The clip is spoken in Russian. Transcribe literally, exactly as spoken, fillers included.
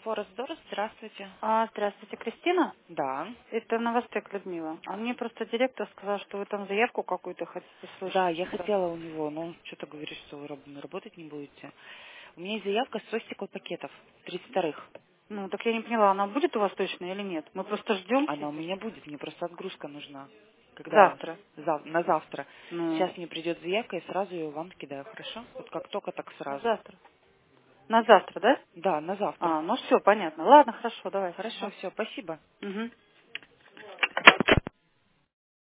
Форекс Дорс, здравствуйте. А, здравствуйте, Кристина? Да. Это Новостек Людмила. А мне просто директор сказал, что вы там заявку какую-то хотите слышать. Да, я Да. хотела у него, но он что-то говорит, что вы раб- работать не будете. У меня есть заявка с стикл пакетов, тридцать вторых. Ну, так я не поняла, она будет у вас точно или нет? Мы просто ждем Она у теперь. меня будет, мне просто отгрузка нужна. Когда? Завтра. Зав- на завтра. Ну, Сейчас мне придет заявка, и сразу ее вам кидаю, хорошо? Вот как только, так на сразу. завтра. На завтра, да? Да, на завтра. А, ну все, понятно. Ладно, хорошо, давайте. Хорошо, все, спасибо. Угу.